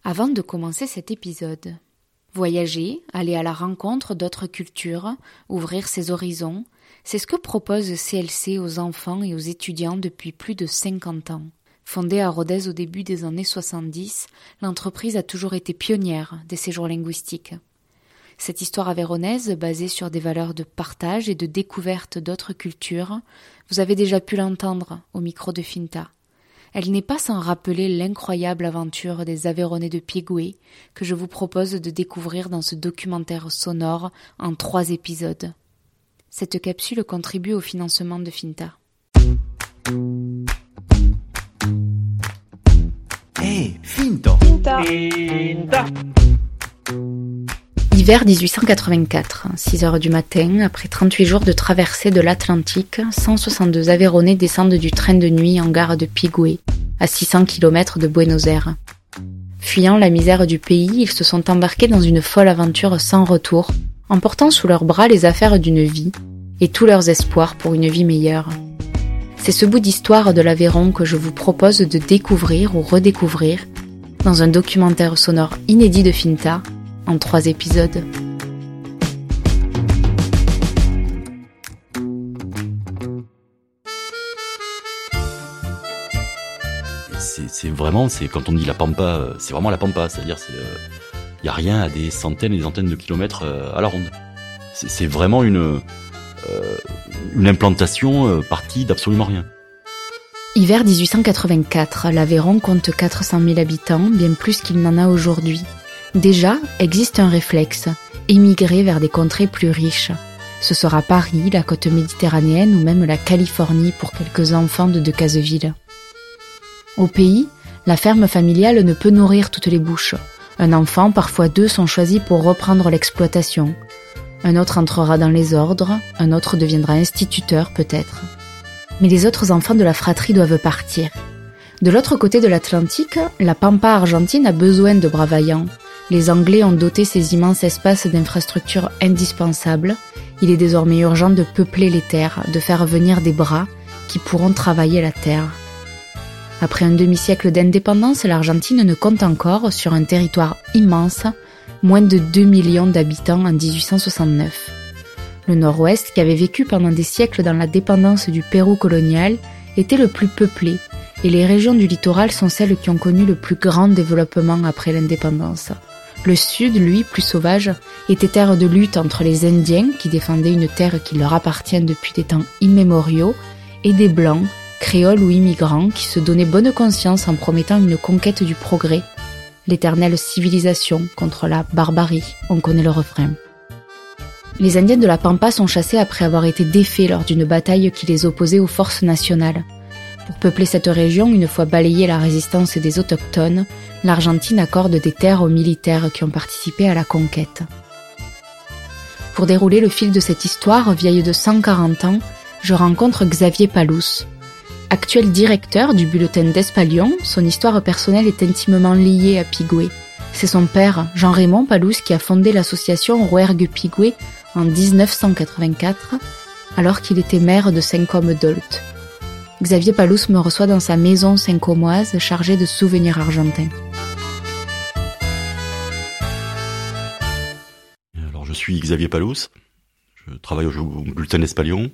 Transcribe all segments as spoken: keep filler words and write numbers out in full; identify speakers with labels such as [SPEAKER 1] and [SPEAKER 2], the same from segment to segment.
[SPEAKER 1] Avant de commencer cet épisode, voyager, aller à la rencontre d'autres cultures, ouvrir ses horizons, c'est ce que propose C L C aux enfants et aux étudiants depuis plus de cinquante ans. Fondée à Rodez au début des années soixante-dix, l'entreprise a toujours été pionnière des séjours linguistiques. Cette histoire avéronaise, basée sur des valeurs de partage et de découverte d'autres cultures, vous avez déjà pu l'entendre au micro de Finta. Elle n'est pas sans rappeler l'incroyable aventure des Aveyronais de Piégoué que je vous propose de découvrir dans ce documentaire sonore en trois épisodes. Cette capsule contribue au financement de Finta.
[SPEAKER 2] Hey, Finta.
[SPEAKER 3] Finta. Finta.
[SPEAKER 1] Hiver dix-huit cent quatre-vingt-quatre, six heures du matin, après trente-huit jours de traversée de l'Atlantique, cent soixante-deux Aveyronais descendent du train de nuit en gare de Piégoué, à six cents kilomètres de Buenos Aires. Fuyant la misère du pays, ils se sont embarqués dans une folle aventure sans retour, emportant sous leurs bras les affaires d'une vie et tous leurs espoirs pour une vie meilleure. C'est ce bout d'histoire de l'Aveyron que je vous propose de découvrir ou redécouvrir dans un documentaire sonore inédit de Finta, en trois épisodes.
[SPEAKER 4] C'est, c'est vraiment, c'est quand on dit la Pampa, c'est vraiment la Pampa, c'est-à-dire il euh, y a rien à des centaines et des centaines de kilomètres euh, à la ronde. C'est, c'est vraiment une euh, une implantation euh, partie d'absolument rien.
[SPEAKER 1] Hiver dix-huit cent quatre-vingt-quatre, l'Aveyron compte quatre cent mille habitants, bien plus qu'il n'en a aujourd'hui. Déjà, existe un réflexe, émigrer vers des contrées plus riches. Ce sera Paris, la côte méditerranéenne ou même la Californie pour quelques enfants de Decazeville. Au pays, la ferme familiale ne peut nourrir toutes les bouches. Un enfant, parfois deux, sont choisis pour reprendre l'exploitation. Un autre entrera dans les ordres, un autre deviendra instituteur peut-être. Mais les autres enfants de la fratrie doivent partir. De l'autre côté de l'Atlantique, la Pampa argentine a besoin de bras vaillants. Les Anglais ont doté ces immenses espaces d'infrastructures indispensables. Il est désormais urgent de peupler les terres, de faire venir des bras qui pourront travailler la terre. Après un demi-siècle d'indépendance, l'Argentine ne compte encore, sur un territoire immense, moins de deux millions d'habitants en dix-huit cent soixante-neuf. Le Nord-Ouest, qui avait vécu pendant des siècles dans la dépendance du Pérou colonial, était le plus peuplé, et les régions du littoral sont celles qui ont connu le plus grand développement après l'indépendance. Le sud, lui, plus sauvage, était terre de lutte entre les Indiens, qui défendaient une terre qui leur appartient depuis des temps immémoriaux, et des Blancs, créoles ou immigrants, qui se donnaient bonne conscience en promettant une conquête du progrès, l'éternelle civilisation contre la barbarie, on connaît le refrain. Les Indiens de la Pampa sont chassés après avoir été défaits lors d'une bataille qui les opposait aux forces nationales. Pour peupler cette région, une fois balayée la résistance des autochtones, l'Argentine accorde des terres aux militaires qui ont participé à la conquête. Pour dérouler le fil de cette histoire, vieille de cent quarante ans, je rencontre Xavier Palous. Actuel directeur du bulletin d'Espalion, son histoire personnelle est intimement liée à Piégoué. C'est son père, Jean-Raymond Palous, qui a fondé l'association Rouergue Piégoué en dix-neuf cent quatre-vingt-quatre, alors qu'il était maire de Saint-Côme-d'Olt. Xavier Palous me reçoit dans sa maison saint-cômoise chargée de souvenirs argentins.
[SPEAKER 4] Alors je suis Xavier Palous, je travaille au bulletin d'Espalion.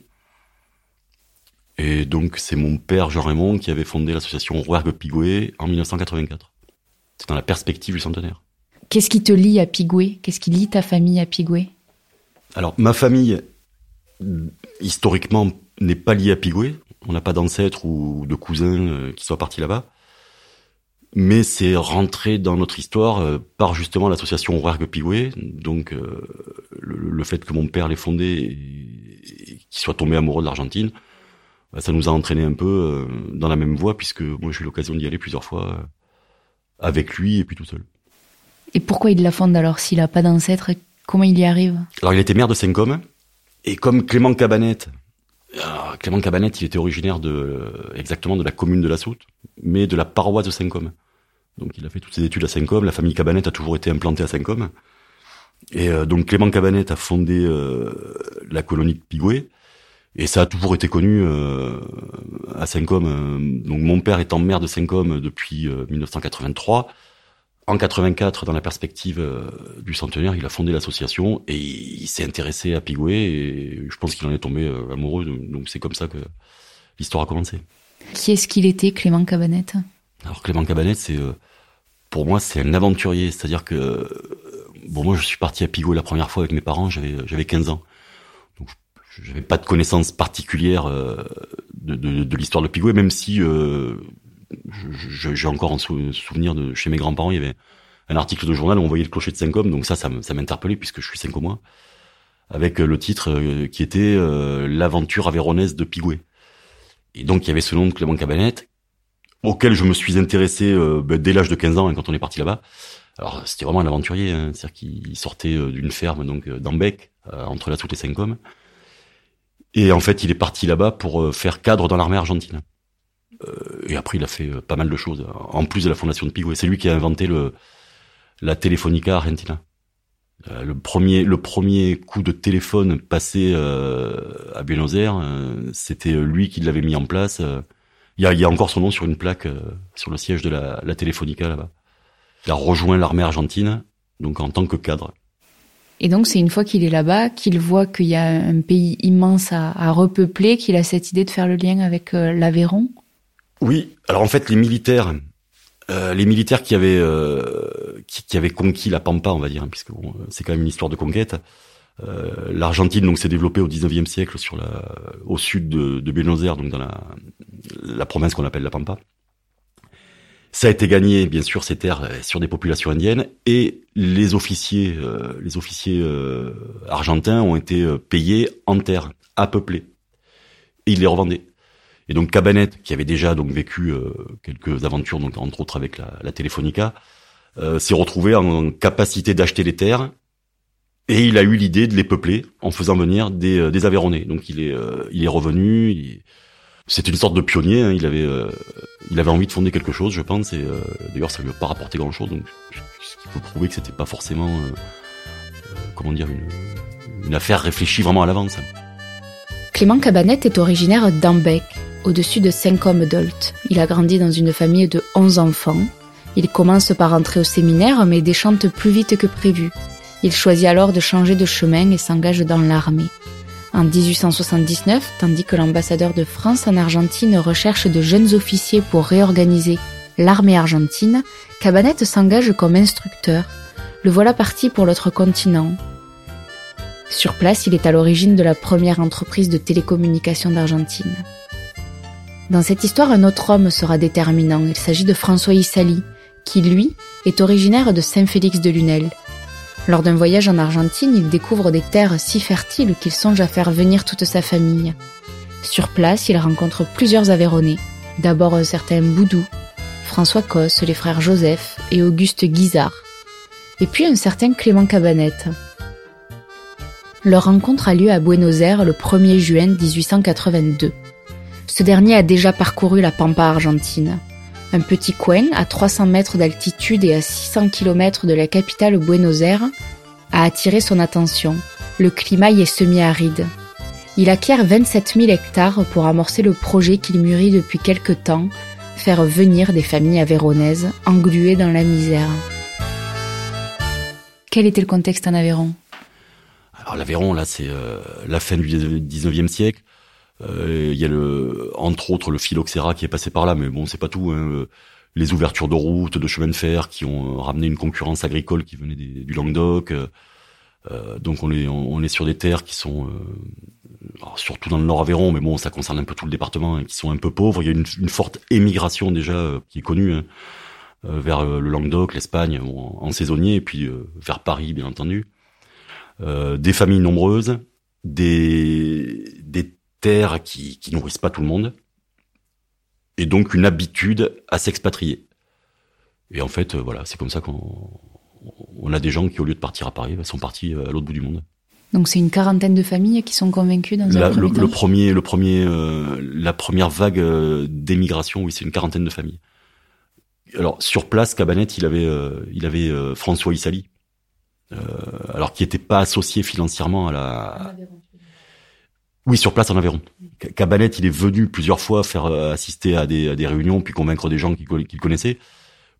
[SPEAKER 4] Et donc c'est mon père Jean-Raymond qui avait fondé l'association Rouergue Piégoué en dix-neuf cent quatre-vingt-quatre. C'est dans la perspective du centenaire.
[SPEAKER 1] Qu'est-ce qui te lie à Piégoué ? Qu'est-ce qui lie ta famille à Piégoué ?
[SPEAKER 4] Alors ma famille, historiquement, n'est pas liée à Piégoué. On n'a pas d'ancêtres ou de cousins qui soient partis là-bas. Mais c'est rentré dans notre histoire euh, par justement l'association Rouergue Piégoué. Donc euh, le, le fait que mon père l'ait fondé et, et qu'il soit tombé amoureux de l'Argentine, bah, ça nous a entraîné un peu euh, dans la même voie, puisque moi j'ai eu l'occasion d'y aller plusieurs fois euh, avec lui et puis tout seul.
[SPEAKER 1] Et pourquoi il la fonde alors s'il n'a pas d'ancêtre ? Comment il y arrive ?
[SPEAKER 4] Alors il était maire de Saint-Côme, et comme Clément Cabanette, alors, Clément Cabanette, il était originaire de exactement de la commune de La Soute, mais de la paroisse de Saint-Côme. Donc il a fait toutes ses études à Saint-Côme, la famille Cabanette a toujours été implantée à Saint-Côme. Et euh, donc Clément Cabanette a fondé euh, la colonie de Piégoué, et ça a toujours été connu euh, à Saint-Côme. Donc mon père étant maire de Saint-Côme depuis euh, dix-neuf cent quatre-vingt-trois, en quatre-vingt-quatre, dans la perspective euh, du centenaire, il a fondé l'association et il, il s'est intéressé à Pigoué et je pense qu'il en est tombé euh, amoureux. Donc c'est comme ça que l'histoire a commencé.
[SPEAKER 1] Qui est-ce qu'il était, Clément Cabanette ?
[SPEAKER 4] Alors Clément Cabanette, c'est euh, pour moi c'est un aventurier. C'est-à-dire que euh, bon moi je suis parti à Pigoué la première fois avec mes parents, j'avais j'avais quinze ans. Donc j'avais pas de connaissances particulières euh, de, de, de l'histoire de Pigoué, même si euh, je, j'ai encore un sou- souvenir de chez mes grands-parents, il y avait un article de journal où on voyait le clocher de Saint-Côme, donc ça, ça, ça m'interpellait puisque je suis Saint-Cômois, avec le titre euh, qui était euh, l'aventure avéronaise de Pigoué. Et donc il y avait ce nom de Clément Cabanette, auquel je me suis intéressé euh, ben, dès l'âge de quinze ans hein, quand on est parti là-bas. Alors c'était vraiment un aventurier, hein, c'est-à-dire qu'il sortait euh, d'une ferme donc euh, d'Ambec, euh, entre la Soute et Saint-Côme. Et en fait, il est parti là-bas pour euh, faire cadre dans l'armée argentine. Euh, et après, il a fait euh, pas mal de choses, en plus de la fondation de Pigoué. C'est lui qui a inventé le la Telefonica Argentina. Euh, le premier le premier coup de téléphone passé euh, à Buenos Aires, euh, c'était lui qui l'avait mis en place. Euh, il y a, il y a encore son nom sur une plaque euh, sur le siège de la, la Telefonica là-bas. Il a rejoint l'armée argentine, donc en tant que cadre.
[SPEAKER 1] Et donc, c'est une fois qu'il est là-bas, qu'il voit qu'il y a un pays immense à, à repeupler, qu'il a cette idée de faire le lien avec euh, l'Aveyron.
[SPEAKER 4] Oui, alors en fait, les militaires, euh, les militaires qui avaient euh, qui, qui avaient conquis la Pampa, on va dire, hein, puisque bon, c'est quand même une histoire de conquête. Euh, L'Argentine donc s'est développée au dix-neuvième siècle sur la, au sud de, de Buenos Aires, donc dans la, la province qu'on appelle la Pampa. Ça a été gagné, bien sûr, ces terres sur des populations indiennes, et les officiers, euh, les officiers euh, argentins ont été euh, payés en terres, à peupler, et ils les revendaient. Et donc Cabanette, qui avait déjà donc vécu euh, quelques aventures, donc entre autres avec la, la Telefonica, euh, s'est retrouvé en capacité d'acheter les terres, et il a eu l'idée de les peupler en faisant venir des, euh, des Aveyronnais. Donc il est, euh, il est revenu. Il... C'était une sorte de pionnier. Hein, il avait, euh, il avait envie de fonder quelque chose, je pense. Et euh, d'ailleurs, ça lui a pas rapporté grand-chose. Donc, ce qui peut prouver que c'était pas forcément, euh, euh, comment dire, une, une affaire réfléchie vraiment à l'avance.
[SPEAKER 1] Clément Cabanette est originaire d'Ambec, au-dessus de Saint-Côme-d'Olt. Il a grandi dans une famille de onze enfants. Il commence par entrer au séminaire, mais déchante plus vite que prévu. Il choisit alors de changer de chemin et s'engage dans l'armée. En dix-huit cent soixante-dix-neuf, tandis que l'ambassadeur de France en Argentine recherche de jeunes officiers pour réorganiser l'armée argentine, Cabanette s'engage comme instructeur. Le voilà parti pour l'autre continent. Sur place, il est à l'origine de la première entreprise de télécommunications d'Argentine. Dans cette histoire, un autre homme sera déterminant. Il s'agit de François Issali, qui, lui, est originaire de Saint-Félix-de-Lunel. Lors d'un voyage en Argentine, il découvre des terres si fertiles qu'il songe à faire venir toute sa famille. Sur place, il rencontre plusieurs Aveyronnais. D'abord un certain Boudou, François Cosse, les frères Joseph et Auguste Guizard. Et puis un certain Clément Cabanette. Leur rencontre a lieu à Buenos Aires le premier juin dix-huit cent quatre-vingt-deux. Ce dernier a déjà parcouru la Pampa argentine. Un petit coin à trois cents mètres d'altitude et à six cents kilomètres de la capitale Buenos Aires a attiré son attention. Le climat y est semi-aride. Il acquiert vingt-sept mille hectares pour amorcer le projet qu'il mûrit depuis quelque temps, faire venir des familles aveyronnaises engluées dans la misère. Quel était le contexte en Aveyron ?
[SPEAKER 4] Alors l'Aveyron, là, c'est euh, la fin du dix-neuvième siècle. Il euh, y a le, entre autres le phylloxéra qui est passé par là, mais bon, c'est pas tout. Hein. Les ouvertures de routes, de chemins de fer qui ont ramené une concurrence agricole qui venait des, du Languedoc. Euh, donc on est, on est sur des terres qui sont, euh, alors surtout dans le Nord Aveyron, mais bon, ça concerne un peu tout le département, hein, qui sont un peu pauvres. Il y a une, une forte émigration déjà euh, qui est connue hein, euh, vers le Languedoc, l'Espagne, bon, en saisonnier, et puis euh, vers Paris, bien entendu. Euh, des familles nombreuses, des, des terres qui, qui nourrissent pas tout le monde, et donc une habitude à s'expatrier. Et en fait, euh, voilà, c'est comme ça qu'on on a des gens qui, au lieu de partir à Paris, sont partis à l'autre bout du monde.
[SPEAKER 1] Donc c'est une quarantaine de familles qui sont convaincues dans
[SPEAKER 4] la,
[SPEAKER 1] un premier
[SPEAKER 4] le,
[SPEAKER 1] temps.
[SPEAKER 4] Le premier, le premier, euh, la première vague euh, d'émigration, oui, c'est une quarantaine de familles. Alors sur place, Cabanette, il avait, euh, il avait euh, François Issali, euh, alors qui n'était pas associé financièrement à la. Oui, sur place en Aveyron. Cabanette, il est venu plusieurs fois faire euh, assister à des, à des réunions, puis convaincre des gens qu'il, qu'il connaissait.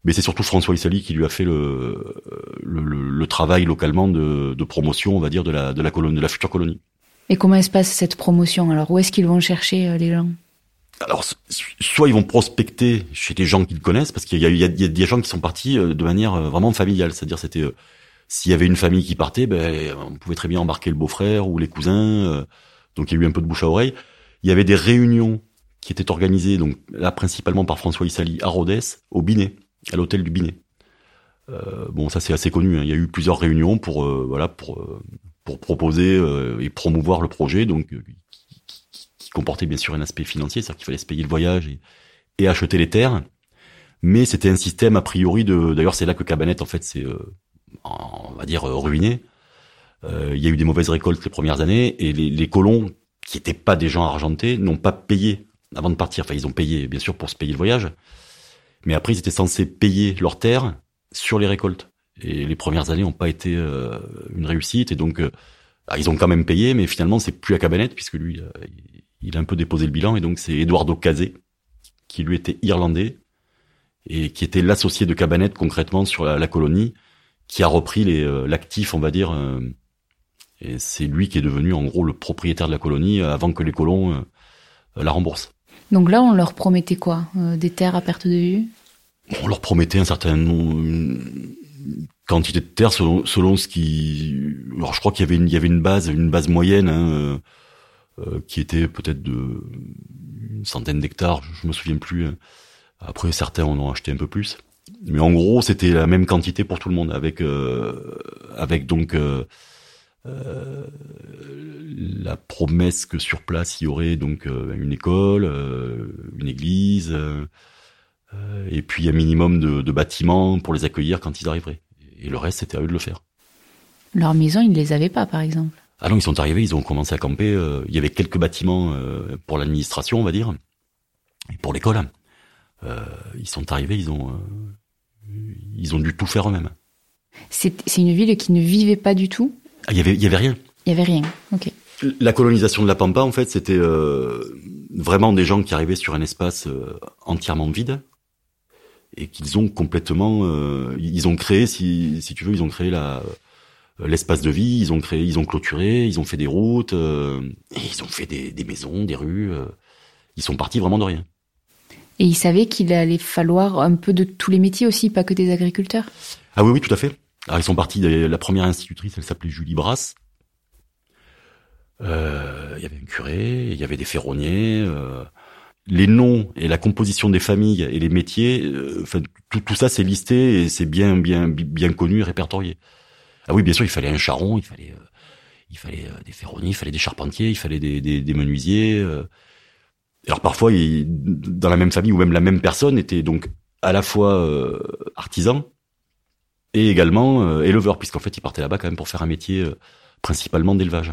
[SPEAKER 4] Mais c'est surtout François Issali qui lui a fait le le, le, le travail localement de, de promotion, on va dire, de la de la colonie, de la future colonie.
[SPEAKER 1] Et comment se passe cette promotion? Alors, où est-ce qu'ils vont chercher euh, les gens?
[SPEAKER 4] Alors, soit ils vont prospecter chez des gens qu'ils connaissent, parce qu'il y a, il y a, il y a des gens qui sont partis de manière vraiment familiale. C'est-à-dire, c'était euh, s'il y avait une famille qui partait, ben on pouvait très bien embarquer le beau-frère ou les cousins. Euh, donc, il y a eu un peu de bouche à oreille. Il y avait des réunions qui étaient organisées, donc là principalement par François Issali à Rodez, au Binet, à l'hôtel du Binet. Euh, bon, ça c'est assez connu. Hein. Il y a eu plusieurs réunions pour euh, voilà pour euh, pour proposer euh, et promouvoir le projet, donc euh, qui, qui, qui comportait bien sûr un aspect financier, c'est-à-dire qu'il fallait se payer le voyage et, et acheter les terres. Mais c'était un système a priori de. D'ailleurs, c'est là que Cabanette en fait c'est euh, on va dire ruiné. Euh, il y a eu des mauvaises récoltes les premières années et les, les colons qui étaient pas des gens argentés n'ont pas payé avant de partir. Enfin, ils ont payé bien sûr pour se payer le voyage, mais après ils étaient censés payer leurs terres sur les récoltes. Et les premières années n'ont pas été euh, une réussite, et donc euh, ils ont quand même payé, mais finalement c'est plus à Cabanette, puisque lui euh, il a un peu déposé le bilan, et donc c'est Eduardo Casé, qui lui était irlandais, et qui était l'associé de Cabanette concrètement sur la, la colonie, qui a repris les, euh, l'actif, on va dire, euh, et c'est lui qui est devenu en gros le propriétaire de la colonie euh, avant que les colons euh, la remboursent. Donc
[SPEAKER 1] là on leur promettait quoi? euh, Des terres à perte de vue?
[SPEAKER 4] On leur promettait un certain nombre, une quantité de terre selon, selon ce qui. Alors je crois qu'il y avait une, il y avait une base, une base moyenne hein, euh, euh, qui était peut-être de une centaine d'hectares, je, je me souviens plus. Après certains en ont acheté un peu plus, mais en gros c'était la même quantité pour tout le monde, avec euh, avec donc euh, euh, la promesse que sur place il y aurait donc euh, une école, euh, une église. Euh, et puis un minimum de, de bâtiments pour les accueillir quand ils arriveraient. Et le reste, c'était à eux de le faire.
[SPEAKER 1] Leur maison, ils ne les avaient pas, par exemple?
[SPEAKER 4] Ah non, ils sont arrivés, ils ont commencé à camper. Euh, il y avait quelques bâtiments euh, pour l'administration, on va dire, et pour l'école. Euh, ils sont arrivés, ils ont, euh, ils ont dû tout faire eux-mêmes.
[SPEAKER 1] C'est, c'est une ville qui ne vivait pas du tout?
[SPEAKER 4] Ah, il y avait, il y avait rien.
[SPEAKER 1] Il y avait rien, ok.
[SPEAKER 4] La colonisation de la Pampa, en fait, c'était euh, vraiment des gens qui arrivaient sur un espace euh, entièrement vide, et qu'ils ont complètement, euh, ils ont créé, si, si tu veux, ils ont créé la, l'espace de vie, ils ont créé, ils ont clôturé, ils ont fait des routes, euh, et ils ont fait des, des maisons, des rues. Euh, ils sont partis vraiment de rien.
[SPEAKER 1] Et ils savaient qu'il allait falloir un peu de tous les métiers aussi, pas que des agriculteurs?
[SPEAKER 4] Ah oui, oui, tout à fait. Alors ils sont partis, la première institutrice, elle s'appelait Julie Brasse. Euh, il y avait un curé, il y avait des ferronniers. Euh, les noms et la composition des familles et les métiers, euh, enfin tout, tout ça c'est listé et c'est bien bien bien connu et répertorié. Ah oui, bien sûr, il fallait un charron, il fallait euh, il fallait euh, des ferronniers, il fallait des charpentiers, il fallait des des, des menuisiers. Euh. Alors parfois, il, dans la même famille ou même la même personne était donc à la fois euh, artisan et également euh, éleveur, puisqu'en fait, il partait là-bas quand même pour faire un métier euh, principalement d'élevage.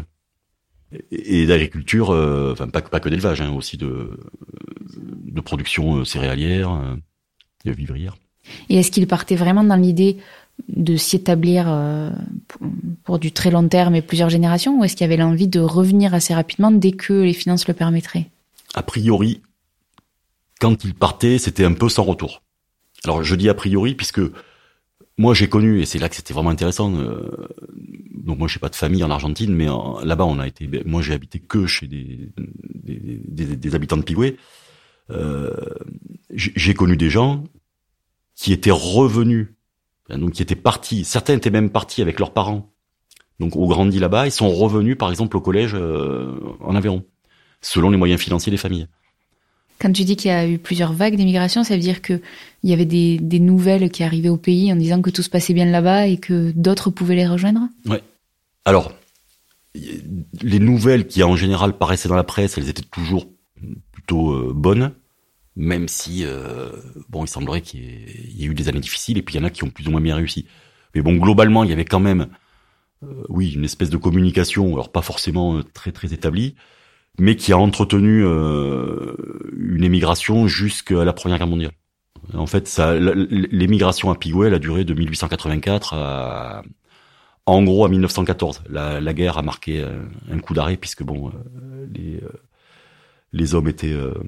[SPEAKER 4] Et d'agriculture, euh, enfin pas, pas que d'élevage, hein, aussi de, de production euh, céréalière, euh, de vivrière.
[SPEAKER 1] Et est-ce qu'il partait vraiment dans l'idée de s'y établir euh, pour, pour du très long terme et plusieurs générations, ou est-ce qu'il y avait l'envie de revenir assez rapidement dès que les finances le permettraient?
[SPEAKER 4] A priori, quand il partait, c'était un peu sans retour. Alors je dis a priori puisque moi j'ai connu, et c'est là que c'était vraiment intéressant, euh, donc moi j'ai pas de famille en Argentine, mais en, là-bas on a été, moi j'ai habité que chez des, des, des, des habitants de Pigüé. Euh, j'ai connu des gens qui étaient revenus, donc qui étaient partis, certains étaient même partis avec leurs parents, donc ont grandi là-bas, ils sont revenus par exemple au collège euh, en Aveyron, selon les moyens financiers des familles.
[SPEAKER 1] Quand tu dis qu'il y a eu plusieurs vagues d'émigration, ça veut dire qu'il y avait des, des nouvelles qui arrivaient au pays en disant que tout se passait bien là-bas et que d'autres pouvaient les rejoindre?
[SPEAKER 4] Ouais. Alors, les nouvelles qui en général paraissaient dans la presse, elles étaient toujours plutôt euh, bonnes, même si, euh, bon, il semblerait qu'il y, ait, il y ait eu des années difficiles et puis il y en a qui ont plus ou moins bien réussi. Mais bon, globalement, il y avait quand même, euh, oui, une espèce de communication, alors pas forcément euh, très très établie, mais qui a entretenu euh, une émigration jusqu'à la Première Guerre mondiale. En fait, ça, l'émigration à Pigüé, elle a duré de mille huit cent quatre-vingt-quatre à, en gros, à mille neuf cent quatorze. La, la guerre a marqué un coup d'arrêt puisque bon, euh, les euh, les hommes étaient euh,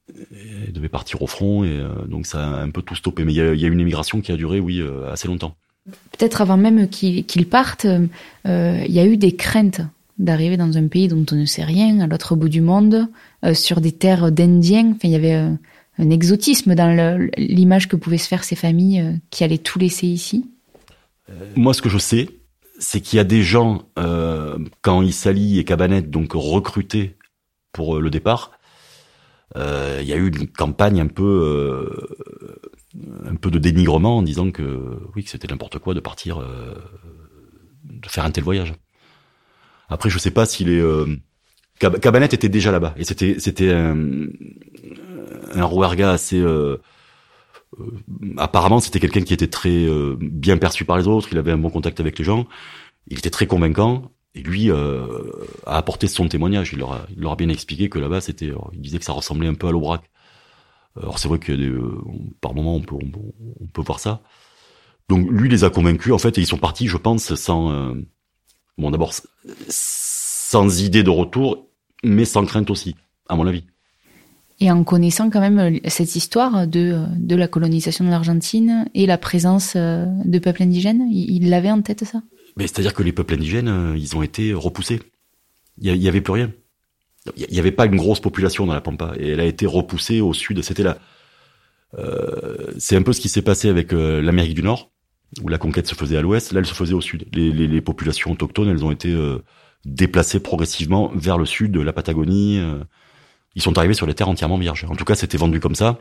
[SPEAKER 4] et devaient partir au front, et euh, donc ça a un peu tout stoppé. Mais il y a, y a une émigration qui a duré, oui, euh, assez longtemps.
[SPEAKER 1] Peut-être avant même qu'ils, qu'ils partent, il euh, y a eu des craintes d'arriver dans un pays dont on ne sait rien, à l'autre bout du monde, euh, sur des terres d'Indiens. Enfin, il y avait euh, un exotisme dans le, l'image que pouvaient se faire ces familles euh, qui allaient tout laisser ici.
[SPEAKER 4] Euh, moi, ce que je sais, c'est qu'il y a des gens, euh, quand Issali et Cabanette donc recrutés pour euh, le départ, euh, il y a eu une campagne un peu, euh, un peu de dénigrement en disant que oui, que c'était n'importe quoi de partir, euh, de faire un tel voyage. Après, je sais pas si les euh, Cab- Cabanette était déjà là-bas et c'était c'était un, un rouerga assez. Euh, euh, apparemment, c'était quelqu'un qui était très euh, bien perçu par les autres. Il avait un bon contact avec les gens. Il était très convaincant. Et lui euh, a apporté son témoignage. Il leur a, il leur a bien expliqué que là-bas, c'était. Il disait que ça ressemblait un peu à l'Aubrac. Alors c'est vrai que euh, par moment, on peut on, on peut voir ça. Donc lui les a convaincus en fait et ils sont partis, je pense, sans. Euh, Bon, d'abord, sans idée de retour, mais sans crainte aussi, à mon avis.
[SPEAKER 1] Et en connaissant quand même cette histoire de, de la colonisation de l'Argentine et la présence de peuples indigènes, il l'avait en tête, ça ?
[SPEAKER 4] Mais c'est-à-dire que les peuples indigènes, ils ont été repoussés. Il y avait plus rien. Il y avait pas une grosse population dans la Pampa, et elle a été repoussée au sud. C'était là. Euh, c'est un peu ce qui s'est passé avec euh, l'Amérique du Nord, où la conquête se faisait à l'ouest, là elle se faisait au sud. Les, les, les populations autochtones, elles ont été euh, déplacées progressivement vers le sud, la Patagonie. Euh, ils sont arrivés sur les terres entièrement vierges. En tout cas, c'était vendu comme ça.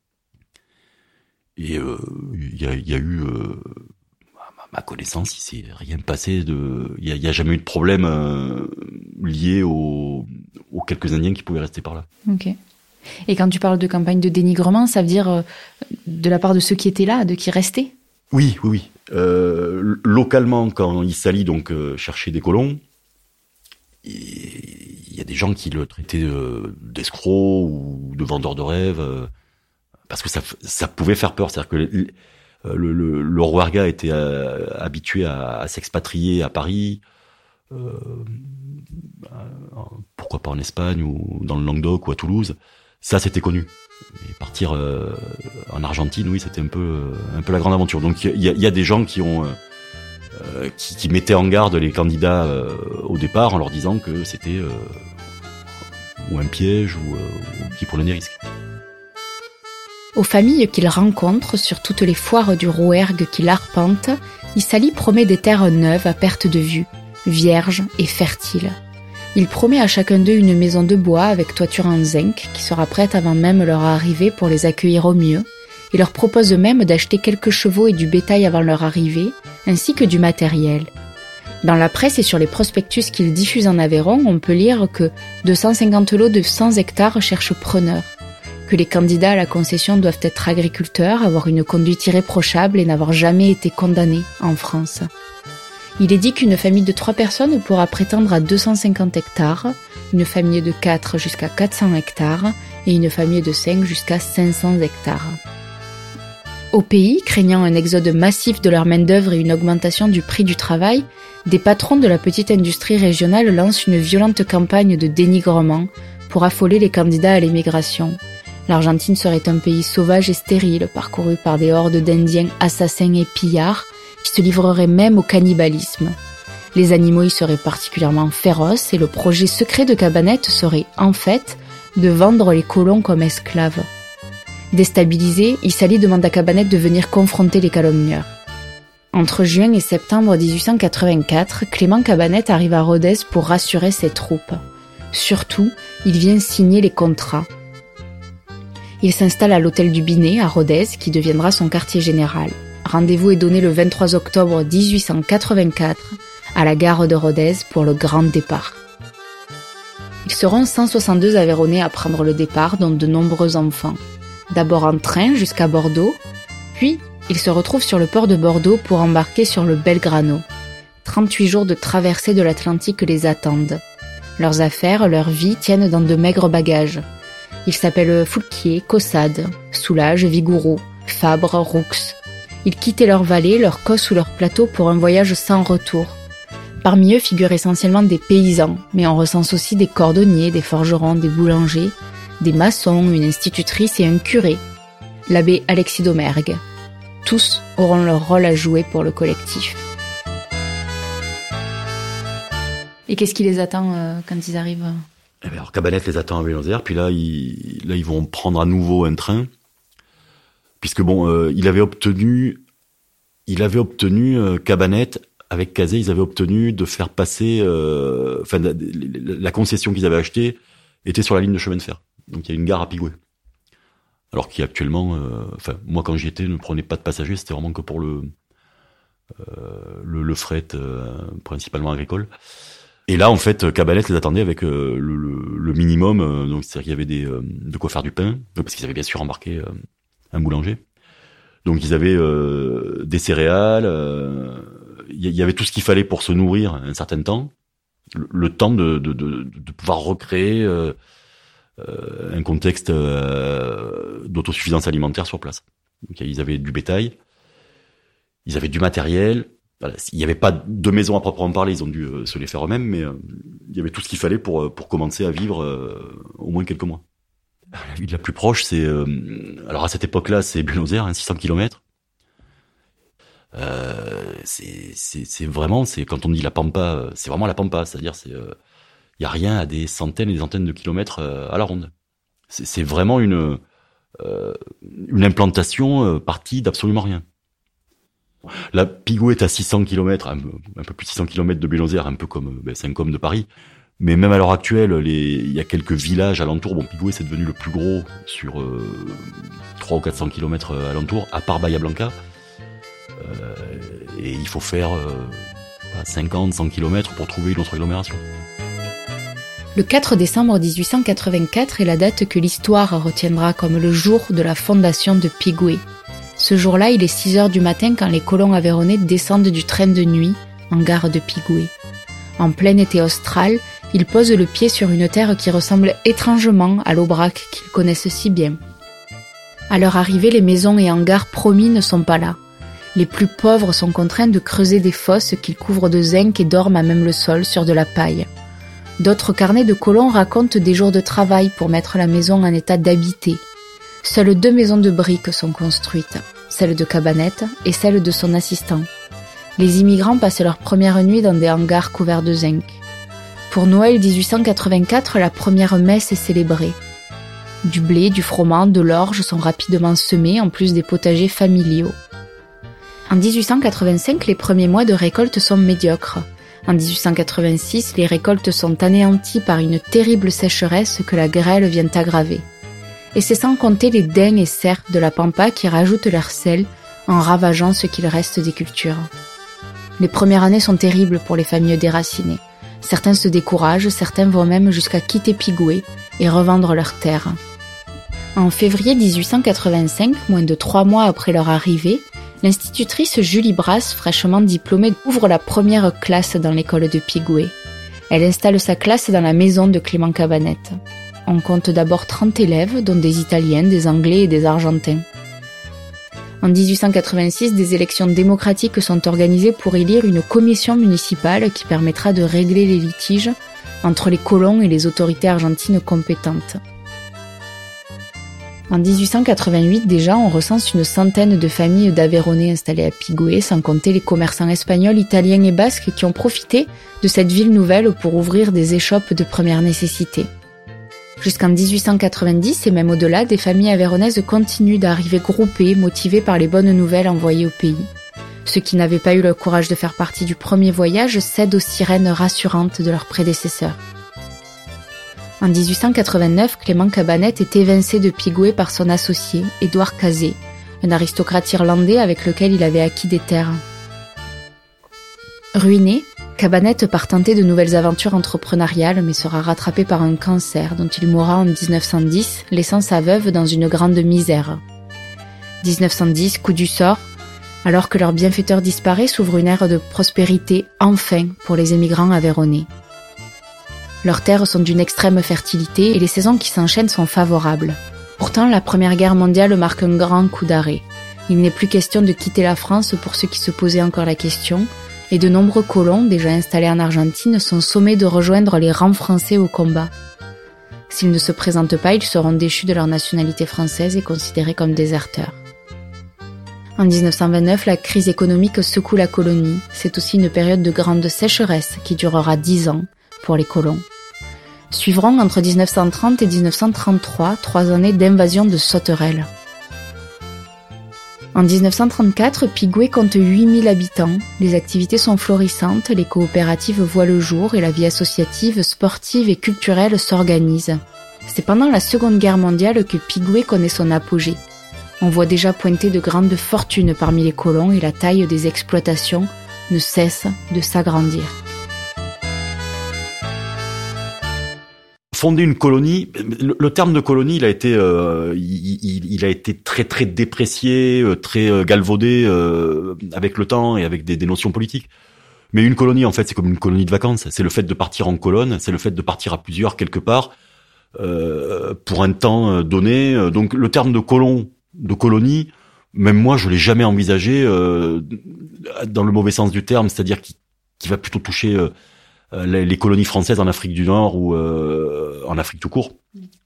[SPEAKER 4] Et il euh, y, a, y a eu, euh, à ma connaissance, il s'est rien passé de, il y a, y a jamais eu de problème euh, lié aux, aux quelques Indiens qui pouvaient rester par là.
[SPEAKER 1] Ok. Et quand tu parles de campagne de dénigrement, ça veut dire euh, de la part de ceux qui étaient là, de qui restaient ?
[SPEAKER 4] Oui, oui, oui. Euh, localement, quand Issali donc euh, cherchait des colons, il y a des gens qui le traitaient euh, d'escroc ou de vendeur de rêves, euh, parce que ça, ça pouvait faire peur. C'est-à-dire que le, le, le, le rouerga était euh, habitué à, à s'expatrier à Paris, euh, pourquoi pas en Espagne ou dans le Languedoc ou à Toulouse. Ça, c'était connu. Et partir euh, en Argentine, oui, c'était un peu euh, un peu la grande aventure. Donc il y a, y a des gens qui ont euh, qui, qui mettaient en garde les candidats euh, au départ en leur disant que c'était euh, ou un piège ou, euh, ou qui prenaient des risques.
[SPEAKER 1] Aux familles qu'il rencontre sur toutes les foires du Rouergue qu'il arpente, Issali promet des terres neuves à perte de vue, vierges et fertiles. Il promet à chacun d'eux une maison de bois avec toiture en zinc qui sera prête avant même leur arrivée pour les accueillir au mieux. Il leur propose même d'acheter quelques chevaux et du bétail avant leur arrivée, ainsi que du matériel. Dans la presse et sur les prospectus qu'il diffuse en Aveyron, on peut lire que deux cent cinquante lots de cent hectares cherchent preneurs, que les candidats à la concession doivent être agriculteurs, avoir une conduite irréprochable et n'avoir jamais été condamnés en France. Il est dit qu'une famille de trois personnes pourra prétendre à deux cent cinquante hectares, une famille de quatre jusqu'à quatre cents hectares et une famille de cinq jusqu'à cinq cents hectares. Au pays, craignant un exode massif de leur main-d'œuvre et une augmentation du prix du travail, des patrons de la petite industrie régionale lancent une violente campagne de dénigrement pour affoler les candidats à l'émigration. L'Argentine serait un pays sauvage et stérile, parcouru par des hordes d'Indiens assassins et pillards, qui se livreraient même au cannibalisme. Les animaux y seraient particulièrement féroces et le projet secret de Cabanette serait, en fait, de vendre les colons comme esclaves. Déstabilisé, Issali demande à Cabanette de venir confronter les calomnieurs. Entre juin et septembre dix-huit cent quatre-vingt-quatre, Clément Cabanette arrive à Rodez pour rassurer ses troupes. Surtout, il vient signer les contrats. Il s'installe à l'hôtel du Binet, à Rodez, qui deviendra son quartier général. Rendez-vous est donné le vingt-trois octobre dix-huit cent quatre-vingt-quatre à la gare de Rodez pour le grand départ. Ils seront cent soixante-deux Aveyronnais à prendre le départ, dont de nombreux enfants. D'abord en train jusqu'à Bordeaux, puis ils se retrouvent sur le port de Bordeaux pour embarquer sur le Belgrano. trente-huit jours de traversée de l'Atlantique les attendent. Leurs affaires, leur vie tiennent dans de maigres bagages. Ils s'appellent Foulquier, Caussade, Soulage, Vigouroux, Fabre, Roux. Ils quittaient leur vallée, leur cosse ou leur plateau pour un voyage sans retour. Parmi eux figurent essentiellement des paysans, mais on recense aussi des cordonniers, des forgerons, des boulangers, des maçons, une institutrice et un curé, l'abbé Alexis Domergue. Tous auront leur rôle à jouer pour le collectif. Et qu'est-ce qui les attend euh, quand ils arrivent ?
[SPEAKER 4] Eh bien, alors, Cabanette les attend à Buenos Aires, puis là ils, là, ils vont prendre à nouveau un train, puisque bon, euh, il avait obtenu, il avait obtenu euh, Cabanette avec Cazet, ils avaient obtenu de faire passer, euh, enfin, la, la concession qu'ils avaient achetée était sur la ligne de chemin de fer. Donc il y a une gare à Pigoué. Alors qui actuellement, euh, enfin, moi quand j'y étais, ne prenait pas de passagers, c'était vraiment que pour le, euh, le, le fret, euh, principalement agricole. Et là, en fait, Cabanette les attendait avec euh, le, le, le minimum, euh, donc c'est-à-dire qu'il y avait des, euh, de quoi faire du pain, parce qu'ils avaient bien sûr embarqué euh, un boulanger. Donc ils avaient euh, des céréales, euh, il y avait tout ce qu'il fallait pour se nourrir un certain temps, le, le temps de, de, de, de pouvoir recréer euh, euh, un contexte euh, d'autosuffisance alimentaire sur place. Donc ils avaient du bétail, ils avaient du matériel. Voilà, il n'y avait pas de maison à proprement parler, ils ont dû euh, se les faire eux-mêmes, mais euh, il y avait tout ce qu'il fallait pour pour commencer à vivre euh, au moins quelques mois. La ville la plus proche, c'est euh, alors à cette époque-là, c'est Buenos Aires, hein, six cents kilomètres. Euh, c'est c'est c'est vraiment, c'est quand on dit la Pampa, c'est vraiment la Pampa, c'est-à-dire c'est il euh, y a rien à des centaines et des centaines de kilomètres euh, à la ronde. C'est c'est vraiment une euh, une implantation euh, partie d'absolument rien. La Pigoué est à six cents kilomètres, un, un peu plus de six cents kilomètres de Buenos Aires, un peu comme ben, Saint-Côme de Paris. Mais même à l'heure actuelle, les, il y a quelques villages alentours. Bon, Pigoué, c'est devenu le plus gros sur euh, trois ou quatre cents kilomètres alentours, à part Bahia Blanca. Euh, et il faut faire euh, cinquante, cent kilomètres pour trouver une autre agglomération.
[SPEAKER 1] Le quatre décembre dix-huit cent quatre-vingt-quatre est la date que l'histoire retiendra comme le jour de la fondation de Pigoué. Ce jour-là, il est six heures du matin quand les colons aveyronnais descendent du train de nuit en gare de Pigoué. En plein été austral, ils posent le pied sur une terre qui ressemble étrangement à l'Aubrac qu'ils connaissent si bien. À leur arrivée, les maisons et hangars promis ne sont pas là. Les plus pauvres sont contraints de creuser des fosses qu'ils couvrent de zinc et dorment à même le sol sur de la paille. D'autres carnets de colons racontent des jours de travail pour mettre la maison en état d'habiter. Seules deux maisons de briques sont construites, celle de Cabanette et celle de son assistant. Les immigrants passent leur première nuit dans des hangars couverts de zinc. Pour Noël dix-huit cent quatre-vingt-quatre, la première messe est célébrée. Du blé, du froment, de l'orge sont rapidement semés, en plus des potagers familiaux. En dix-huit cent quatre-vingt-cinq, les premiers mois de récolte sont médiocres. En dix-huit cent quatre-vingt-six, les récoltes sont anéanties par une terrible sécheresse que la grêle vient aggraver. Et c'est sans compter les daims et cerfs de la Pampa qui rajoutent leur sel en ravageant ce qu'il reste des cultures. Les premières années sont terribles pour les familles déracinées. Certains se découragent, certains vont même jusqu'à quitter Pigoué et revendre leurs terres. En février dix-huit cent quatre-vingt-cinq, moins de trois mois après leur arrivée, l'institutrice Julie Brasse, fraîchement diplômée, ouvre la première classe dans l'école de Pigoué. Elle installe sa classe dans la maison de Clément Cabanette. On compte d'abord trente élèves, dont des Italiens, des Anglais et des Argentins. En dix-huit cent quatre-vingt-six, des élections démocratiques sont organisées pour élire une commission municipale qui permettra de régler les litiges entre les colons et les autorités argentines compétentes. En dix-huit cent quatre-vingt-huit, déjà, on recense une centaine de familles d'Aveyronnais installées à Pigoué, sans compter les commerçants espagnols, italiens et basques qui ont profité de cette ville nouvelle pour ouvrir des échoppes de première nécessité. Jusqu'en dix-huit cent quatre-vingt-dix et même au-delà, des familles aveyronnaises continuent d'arriver groupées, motivées par les bonnes nouvelles envoyées au pays. Ceux qui n'avaient pas eu le courage de faire partie du premier voyage cèdent aux sirènes rassurantes de leurs prédécesseurs. En dix-huit cent quatre-vingt-neuf, Clément Cabanette est évincé de Pigoué par son associé, Édouard Cazet, un aristocrate irlandais avec lequel il avait acquis des terres. Ruiné, Cabanette part tenter de nouvelles aventures entrepreneuriales mais sera rattrapé par un cancer dont il mourra en dix-neuf cent dix, laissant sa veuve dans une grande misère. dix-neuf cent dix, coup du sort, alors que leur bienfaiteur disparaît, s'ouvre une ère de prospérité, enfin, pour les émigrants aveyronnais. Leurs terres sont d'une extrême fertilité et les saisons qui s'enchaînent sont favorables. Pourtant, la Première Guerre mondiale marque un grand coup d'arrêt. Il n'est plus question de quitter la France pour ceux qui se posaient encore la question, et de nombreux colons, déjà installés en Argentine, sont sommés de rejoindre les rangs français au combat. S'ils ne se présentent pas, ils seront déchus de leur nationalité française et considérés comme déserteurs. En dix-neuf cent vingt-neuf, la crise économique secoue la colonie. C'est aussi une période de grande sécheresse qui durera dix ans pour les colons. Suivront entre dix-neuf cent trente et dix-neuf cent trente-trois trois années d'invasion de sauterelles. En dix-neuf cent trente-quatre, Pigoué compte huit mille habitants. Les activités sont florissantes, les coopératives voient le jour et la vie associative, sportive et culturelle s'organise. C'est pendant la Seconde Guerre mondiale que Pigoué connaît son apogée. On voit déjà pointer de grandes fortunes parmi les colons et la taille des exploitations ne cesse de s'agrandir.
[SPEAKER 4] Fonder une colonie, le, le terme de colonie, il a été, euh, il, il, il a été très très déprécié, très euh, galvaudé euh, avec le temps et avec des, des notions politiques. Mais une colonie, en fait, c'est comme une colonie de vacances. C'est le fait de partir en colonne, c'est le fait de partir à plusieurs quelque part euh, pour un temps donné. Donc le terme de colon, de colonie, même moi, je l'ai jamais envisagé euh, dans le mauvais sens du terme, c'est-à-dire qui, qui va plutôt toucher euh, les, les colonies françaises en Afrique du Nord ou euh, en Afrique tout court.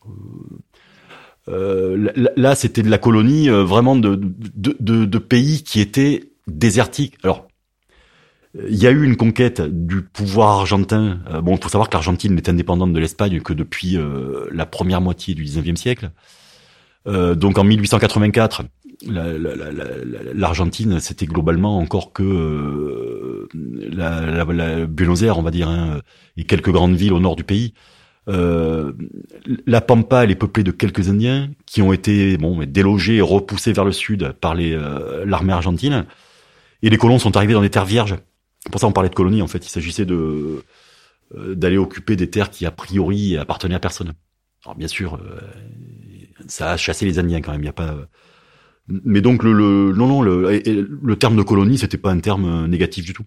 [SPEAKER 4] Euh, là, là, c'était de la colonie euh, vraiment de, de, de, de pays qui étaient désertiques. Alors, il y a eu une conquête du pouvoir argentin. Euh, bon, il faut savoir que l'Argentine n'est indépendante de l'Espagne que depuis euh, la première moitié du dix-neuvième siècle. Euh, donc en mille huit cent quatre-vingt-quatre, la, la, la, la, l'Argentine, c'était globalement encore que euh, la, la, la Buenos Aires, on va dire, hein, et quelques grandes villes au nord du pays. Euh, la Pampa, elle est peuplée de quelques Indiens qui ont été bon délogés et repoussés vers le sud par les, euh, l'armée argentine. Et les colons sont arrivés dans des terres vierges. Pour ça, on parlait de colonies. En fait, il s'agissait de euh, d'aller occuper des terres qui a priori appartenaient à personne. Alors bien sûr, euh, ça a chassé les Indiens quand même. Il y a pas. Mais donc le, le non non le le terme de colonie, c'était pas un terme négatif du tout.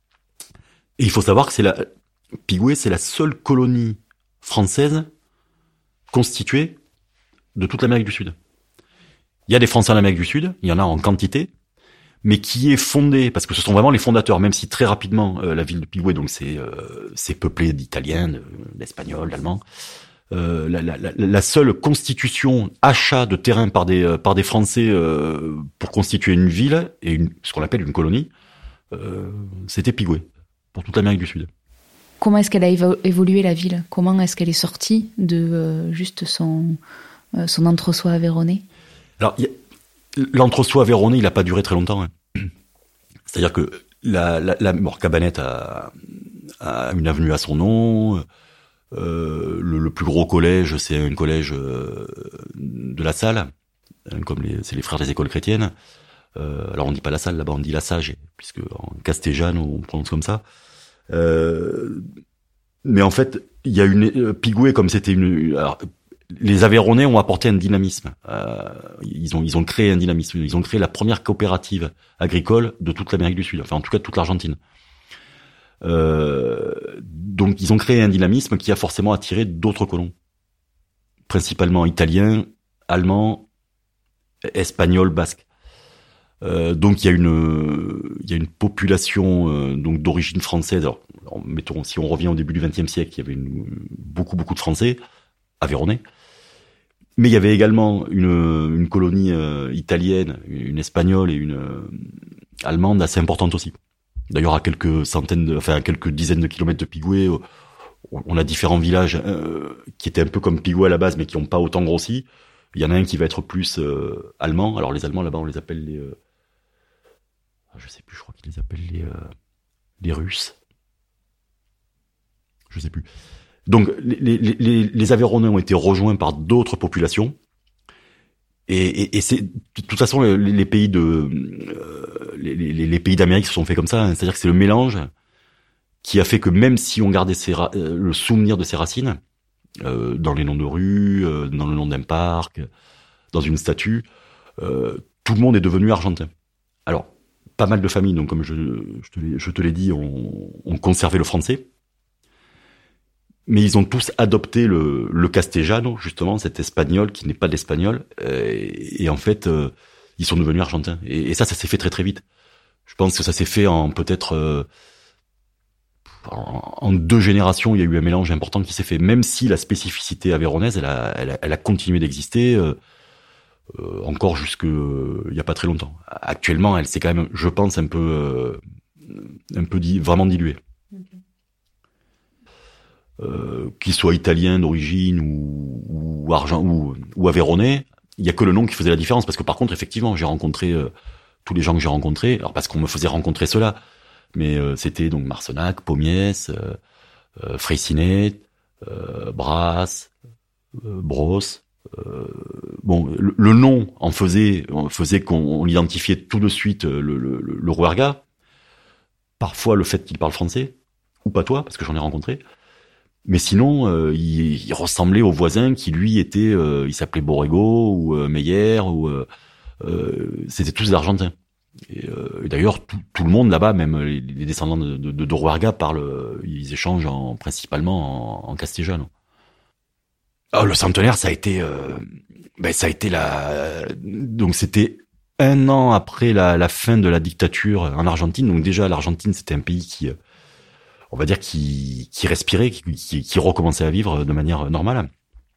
[SPEAKER 4] Et il faut savoir que c'est la Pigoué, c'est la seule colonie française constituée de toute l'Amérique du Sud. Il y a des Français en Amérique du Sud, il y en a en quantité, mais qui est fondée, parce que ce sont vraiment les fondateurs, même si très rapidement euh, la ville de Pigoué, donc c'est euh, c'est peuplé d'Italiens, d'Espagnols, d'Allemands. Euh, la, la, la seule constitution achat de terrain par des euh, par des Français euh, pour constituer une ville et une, ce qu'on appelle une colonie, euh, c'était Pigoué pour toute l'Amérique du Sud.
[SPEAKER 1] Comment est-ce qu'elle a évo- évolué la ville ? Comment est-ce qu'elle est sortie de euh, juste son euh, son entre-soi aveyronnais ?
[SPEAKER 4] Alors y a, l'entre-soi aveyronnais, il a pas duré très longtemps. Hein. C'est-à-dire que la la, la bon, Cabanette a, a une avenue à son nom. Euh, le, le plus gros collège, c'est un collège euh, de La Salle, hein, comme les, c'est les frères des écoles chrétiennes. Euh, alors on dit pas La Salle là-bas, on dit La Sage, puisque en Castellane on prononce comme ça. Euh, mais en fait, il y a une euh, Pigoué comme c'était une. Alors, les Aveyronnais ont apporté un dynamisme. Euh, ils ont ils ont créé un dynamisme. Ils ont créé la première coopérative agricole de toute l'Amérique du Sud, enfin en tout cas de toute l'Argentine. Euh, donc ils ont créé un dynamisme qui a forcément attiré d'autres colons, principalement italiens, allemands, espagnols, basques. Euh, donc il y a une il y a une population euh, donc d'origine française. Alors, mettons, si on revient au début du vingtième siècle, il y avait une, beaucoup beaucoup de Français aveyronnais, mais il y avait également une une colonie euh, italienne, une espagnole et une euh, allemande assez importante aussi. D'ailleurs, à quelques centaines, de, enfin à quelques dizaines de kilomètres de Pigoué, on a différents villages euh, qui étaient un peu comme Pigoué à la base, mais qui n'ont pas autant grossi. Il y en a un qui va être plus euh, allemand. Alors les Allemands là-bas, on les appelle les, euh, je sais plus, je crois qu'ils les appellent les euh, les Russes. Je sais plus. Donc les les les, les Aveyronnais ont été rejoints par d'autres populations. Et, et, et c'est de toute façon les, les pays de euh, les, les, les pays d'Amérique se sont faits comme ça, hein. C'est-à-dire que c'est le mélange qui a fait que même si on gardait ses ra- euh, le souvenir de ses racines euh, dans les noms de rues, euh, dans le nom d'un parc, dans une statue, euh, tout le monde est devenu argentin. Alors pas mal de familles, donc comme je, je, te, l'ai, je te l'ai dit, ont, ont conservé le français. Mais ils ont tous adopté le, le castellano, justement, cet espagnol qui n'est pas l'espagnol. Euh, et, et en fait, euh, ils sont devenus argentins. Et, et ça, ça s'est fait très très vite. Je pense que ça s'est fait en peut-être... Euh, en, en deux générations, il y a eu un mélange important qui s'est fait, même si la spécificité avéronaise, elle a, elle a, elle a continué d'exister euh, euh, encore jusque euh, il y a pas très longtemps. Actuellement, elle s'est quand même, je pense, un peu, euh, un peu di- vraiment diluée. Okay. Euh, qu'il soit italien d'origine ou, ou argent ou, ou aveyronais, il y a que le nom qui faisait la différence, parce que par contre, effectivement, j'ai rencontré euh, tous les gens que j'ai rencontrés, alors parce qu'on me faisait rencontrer ceux-là, mais euh, c'était donc Marcenac, Pommiès, euh, euh, Freycinet, euh, Brasse, euh, Brosse. Euh, bon, le, le nom en faisait, faisait qu'on on identifiait tout de suite le, le, le, le Rouergat. Parfois le fait qu'il parle français, ou patois, parce que j'en ai rencontré. Mais sinon, euh, il, il ressemblait au voisin qui lui était, euh, il s'appelait Borrego ou euh, Meyer ou euh, euh, c'était tous des Argentins. Et, euh, et d'ailleurs, tout, tout le monde là-bas, même les, les descendants de, de, de Rouergat, parlent, ils échangent en, principalement en, en castillan. Ah, le centenaire, ça a été, euh, ben ça a été la, donc c'était un an après la, la fin de la dictature en Argentine. Donc déjà, l'Argentine, c'était un pays qui on va dire qui, qui respirait, qui, qui, qui recommençait à vivre de manière normale.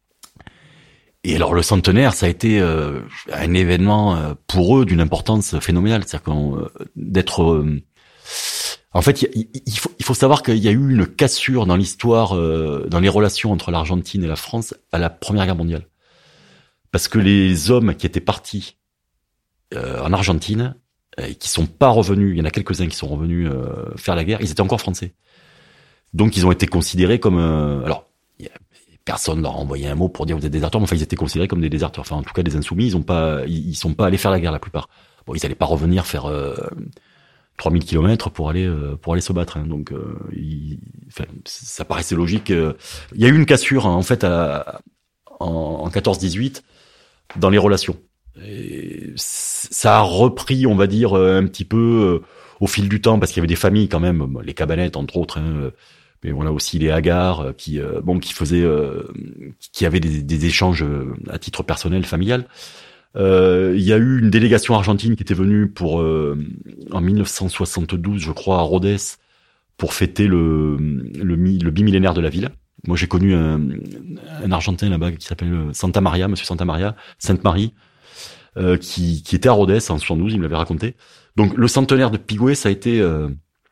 [SPEAKER 4] Et alors le centenaire, ça a été euh, un événement euh, pour eux d'une importance phénoménale, c'est-à-dire qu'on, euh, d'être. Euh, en fait, il, il faut, il faut savoir qu'il y a eu une cassure dans l'histoire, euh, dans les relations entre l'Argentine et la France à la Première Guerre mondiale, parce que les hommes qui étaient partis euh, en Argentine et qui sont pas revenus, il y en a quelques-uns qui sont revenus euh, faire la guerre, ils étaient encore français. Donc ils ont été considérés comme euh, alors y a, personne leur a envoyé un mot pour dire vous êtes déserteurs, mais enfin ils étaient considérés comme des déserteurs, enfin en tout cas des insoumis. Ils ont pas, ils, ils sont pas allés faire la guerre la plupart. Bon, ils allaient pas revenir faire euh, trois mille kilomètres pour aller euh, pour aller se battre. Hein. Donc euh, ils, enfin, ça paraissait logique. Euh. Il y a eu une cassure hein, en fait à, en, en quatorze dix-huit dans les relations. Et ça a repris, on va dire un petit peu euh, au fil du temps parce qu'il y avait des familles quand même, les Cabanettes entre autres. Hein, mais on a aussi les Hagar qui euh, bon qui faisaient euh, qui avaient des, des échanges à titre personnel familial. Euh, il y a eu une délégation argentine qui était venue pour euh, en mille neuf cent soixante-douze, je crois, à Rodez pour fêter le le, le bimillénaire de la ville. Moi, j'ai connu un, un Argentin là-bas qui s'appelle Santa Maria, Monsieur Santa Maria, Sainte Marie, euh, qui qui était à Rodez en soixante-douze, il me l'avait raconté. Donc le centenaire de Pigüé, ça a été euh,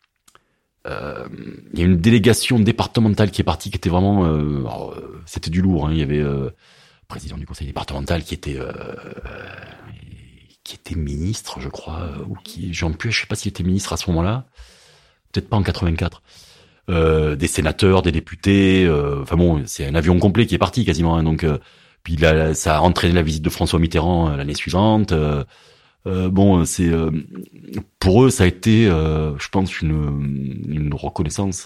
[SPEAKER 4] Euh, il y a une délégation départementale qui est partie, qui était vraiment, euh, alors, c'était du lourd. Hein, il y avait euh, le président du conseil départemental qui était, euh, qui était ministre, je crois, ou qui, j'en plus, je sais pas s'il était ministre à ce moment-là, peut-être pas en quatre-vingt-quatre. Euh, des sénateurs, des députés. Euh, enfin bon, c'est un avion complet qui est parti quasiment. Hein, donc, euh, puis là, ça a entraîné la visite de François Mitterrand euh, l'année suivante. Euh, Euh, bon, c'est euh, pour eux, ça a été, euh, je pense, une, une reconnaissance.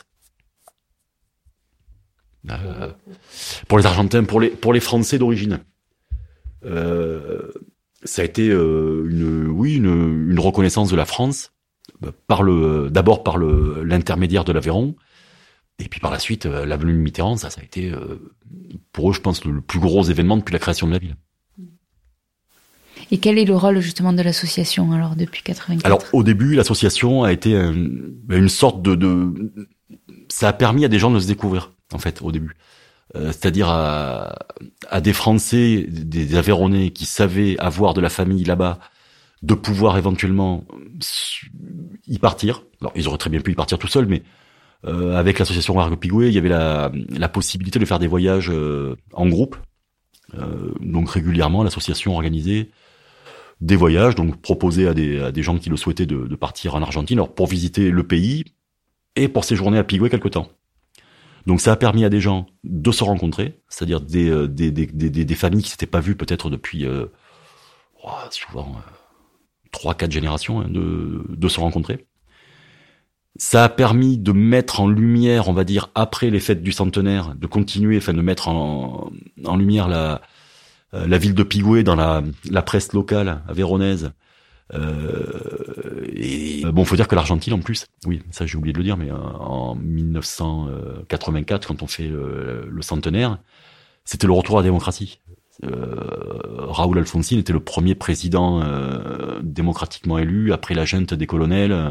[SPEAKER 4] Euh, pour les Argentins, pour les pour les Français d'origine, euh, ça a été euh, une, oui, une, une reconnaissance de la France par le, d'abord par le l'intermédiaire de l'Aveyron, et puis par la suite, la venue de Mitterrand, ça, ça a été euh, pour eux, je pense, le plus gros événement depuis la création de la ville.
[SPEAKER 1] Et quel est le rôle justement de l'association alors depuis quatre-vingt-quatre ?
[SPEAKER 4] Alors au début, l'association a été un, une sorte de, de, ça a permis à des gens de se découvrir en fait au début, euh, c'est-à-dire à, à des Français, des, des Aveyronnais qui savaient avoir de la famille là-bas, de pouvoir éventuellement y partir. Alors ils auraient très bien pu y partir tout seuls, mais euh, avec l'association Rouergue Pigüé, il y avait la, la possibilité de faire des voyages euh, en groupe. Euh, donc régulièrement, l'association organisait des voyages, donc proposés à des, à des gens qui le souhaitaient de, de partir en Argentine, alors pour visiter le pays et pour séjourner à Pigüé quelque temps. Donc ça a permis à des gens de se rencontrer, c'est-à-dire des, des, des, des, des familles qui s'étaient pas vues peut-être depuis euh, oh, souvent euh, trois, quatre générations hein, de, de se rencontrer. Ça a permis de mettre en lumière, on va dire, après les fêtes du centenaire, de continuer, enfin de mettre en, en lumière la, la ville de Pigüé dans la, la presse locale avéronnaise. Euh, et bon, faut dire que l'Argentine, en plus, oui, ça j'ai oublié de le dire, mais en mille neuf cent quatre-vingt-quatre, quand on fait le, le centenaire, c'était le retour à la démocratie. Euh, Raúl Alfonsín était le premier président euh, démocratiquement élu après la junte des colonels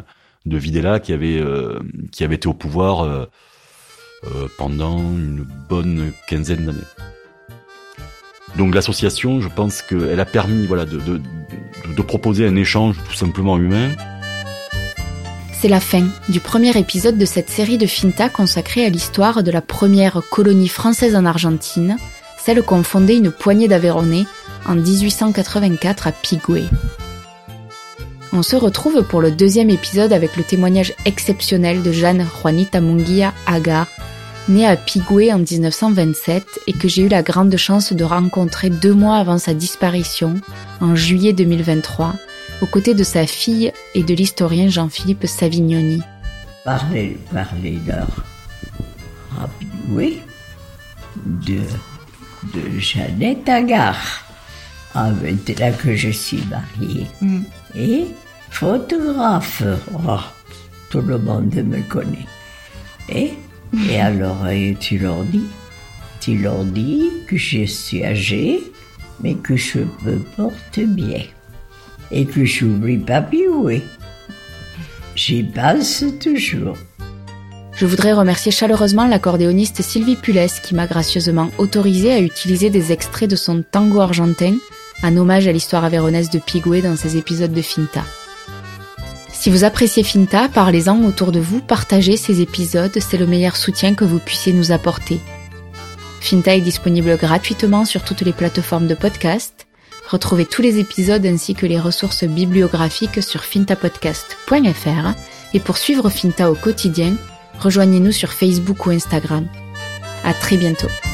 [SPEAKER 4] de Videla qui avait euh, qui avait été au pouvoir euh, euh, pendant une bonne quinzaine d'années. Donc l'association, je pense qu'elle a permis voilà de, de, de, de proposer un échange tout simplement humain.
[SPEAKER 1] C'est la fin du premier épisode de cette série de Finta consacrée à l'histoire de la première colonie française en Argentine, celle qu'ont fondée une poignée d'Aveyronais en dix-huit cent quatre-vingt-quatre à Pigüé. On se retrouve pour le deuxième épisode avec le témoignage exceptionnel de Jeanne Juanita Munguia Agar, née à Pigüé en dix-neuf cent vingt-sept et que j'ai eu la grande chance de rencontrer deux mois avant sa disparition, en juillet deux mille vingt-trois, aux côtés de sa fille et de l'historien Jean-Philippe Savignoni.
[SPEAKER 5] Parler, parler d'or à Pigüé, de, de Jeannette Agar. Ah, ben, c'est là que je suis mariée. Mm. Et photographe. Oh, tout le monde me connaît. Et, et alors, tu leur dis, tu leur dis que je suis âgée, mais que je me porte bien. Et que je n'oublie pas Pigüé. J'y passe toujours.
[SPEAKER 1] Je voudrais remercier chaleureusement l'accordéoniste Sylvie Pulès qui m'a gracieusement autorisé à utiliser des extraits de son tango argentin en hommage à l'histoire aveyronnaise de Pigüé dans ses épisodes de Finta. Si vous appréciez Finta, parlez-en autour de vous, partagez ces épisodes, c'est le meilleur soutien que vous puissiez nous apporter. Finta est disponible gratuitement sur toutes les plateformes de podcast. Retrouvez tous les épisodes ainsi que les ressources bibliographiques sur fintapodcast point f r et pour suivre Finta au quotidien, rejoignez-nous sur Facebook ou Instagram. À très bientôt.